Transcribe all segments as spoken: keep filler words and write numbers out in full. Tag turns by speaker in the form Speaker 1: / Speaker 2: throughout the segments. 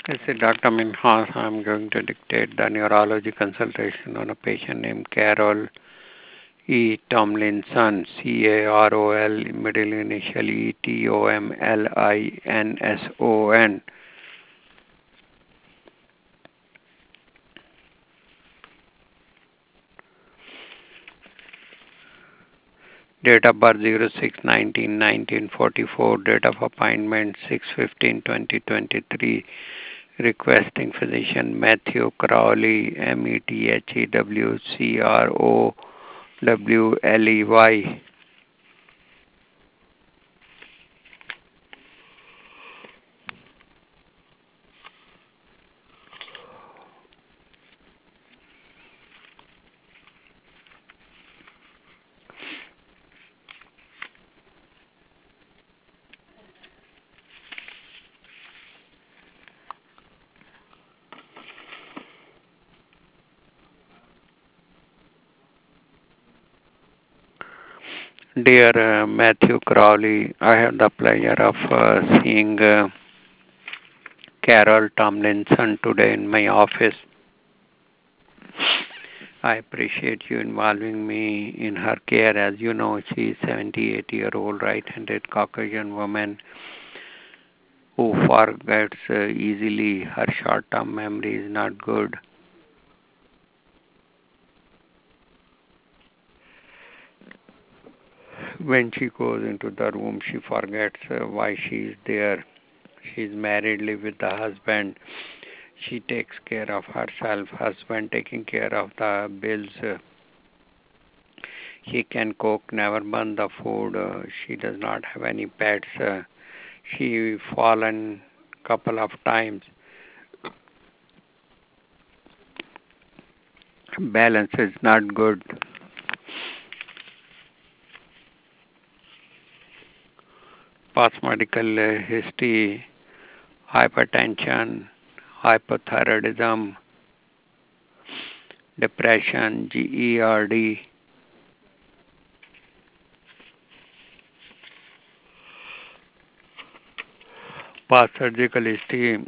Speaker 1: This is Doctor Minhas. I'm going to dictate the neurology consultation on a patient named Carol E. Tomlinson, C A R O L, middle initial E T O M L I N S O N. Date of birth zero six nineteen nineteen forty-four. Date of appointment six fifteen twenty twenty-three. Requesting physician Matthew Crowley, M E T H E W C R O W L E Y. Dear uh, Matthew Crowley, I have the pleasure of uh, seeing uh, Carol Tomlinson today in my office. I appreciate you involving me in her care. As you know, she is seventy-eight year old right-handed Caucasian woman who forgets uh, easily. Her short-term memory is not good. When she goes into the room, she forgets uh, why she is there. She is married, live with the husband. She takes care of herself. Husband taking care of the bills. Uh, He can cook, never burn the food. Uh, she does not have any pets. Uh, she fallen couple of times. Balance is not good. Past medical uh, history, hypertension, hypothyroidism, depression, G E R D. Past surgical history,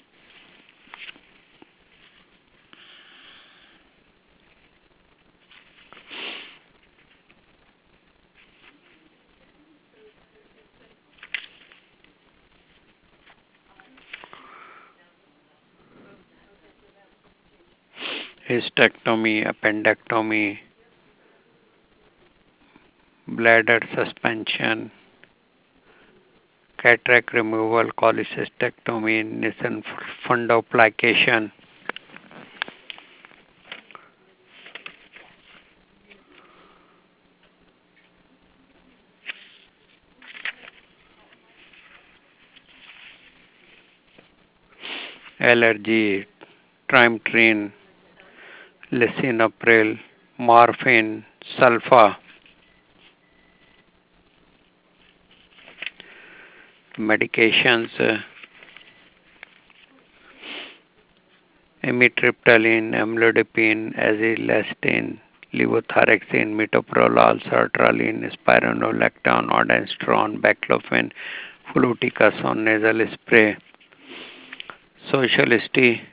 Speaker 1: hysterectomy, appendectomy, bladder suspension, cataract removal, cholecystectomy, Nissen fundoplication. Allergy, trimethoprim, lisinopril, morphine, sulfa, medications, uh, amitriptyline, amlodipine, azilastine, levothyroxine, metoprolol, sertraline, spironolactone, ondansetron, baclofen, fluticasone nasal spray. Social history,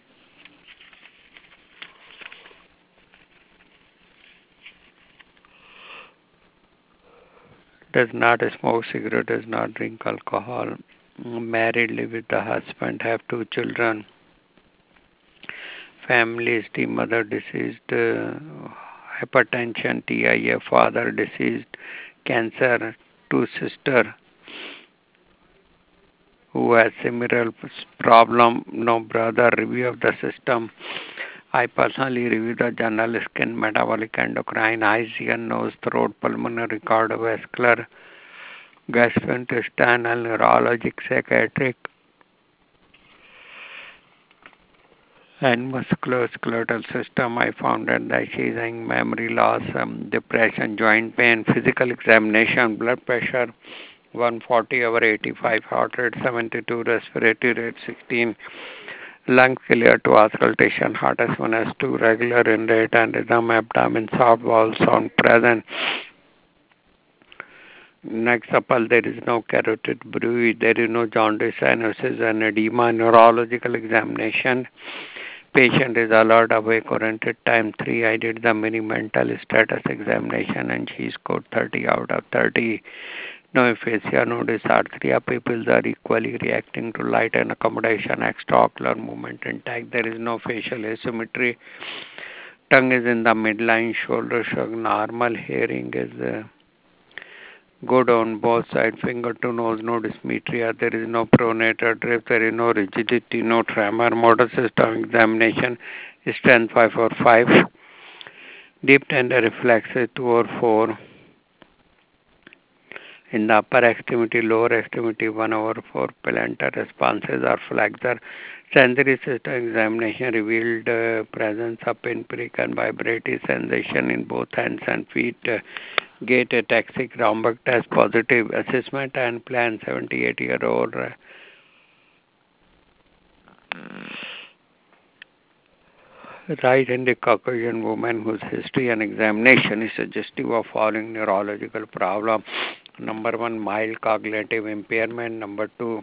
Speaker 1: does not smoke cigarette, does not drink alcohol, married, live with the husband, have two children. Family history, mother deceased, uh, hypertension, T I A, father deceased, cancer, two sister who has similar problem, no brother, review of the system. I personally review the general skin, metabolic, endocrine, eyes, ear, nose, throat, pulmonary, cardiovascular, gastrointestinal, neurologic, psychiatric, and musculoskeletal system. I found that she is having memory loss, um, depression, joint pain, physical examination, blood pressure one forty over eighty-five, heart rate seventy-two, respiratory rate sixteen, lungs clear to auscultation, heart S one S two, regular in rate and rhythm, abdomen, soft bowel sound present, Next up, there is no carotid bruit, there is no jaundice, cyanosis, and edema. Neurological examination. Patient is alert, awake, oriented. Time three. I did the mini mental status examination and she scored thirty out of thirty. No aphasia, no dysarthria. Pupils are equally reacting to light and accommodation. Extraocular movement intact. There is no facial asymmetry. Tongue is in the midline. Shoulder shrug normal. Hearing is uh, good on both sides. Finger to nose, no dysmetria. There is no pronator drift. There is no rigidity, no tremor. Motor system examination. Strength five or five. Deep tender reflexes two or four. In the upper extremity, lower extremity, one over four. Plantar responses are flexor. Sensory system examination revealed uh, presence of pinprick and vibratory sensation in both hands and feet. Uh, gait ataxic Romberg test positive. Assessment and plan seventy-eight year old. Uh, right-handed Caucasian woman whose history and examination is suggestive of following neurological problem. Number one, mild cognitive impairment. Number two,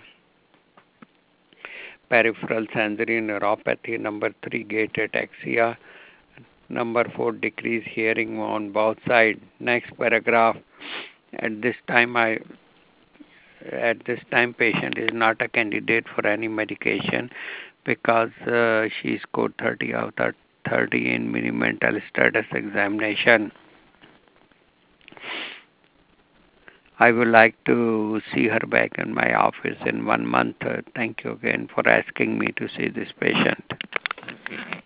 Speaker 1: peripheral sensory neuropathy. Number three, gait ataxia. Number four, decreased hearing on both sides. Next paragraph. At this time, I at this time, patient is not a candidate for any medication because uh, she scored thirty out of thirty in mini mental status examination. I would like to see her back in my office in one month. Uh, thank you again for asking me to see this patient.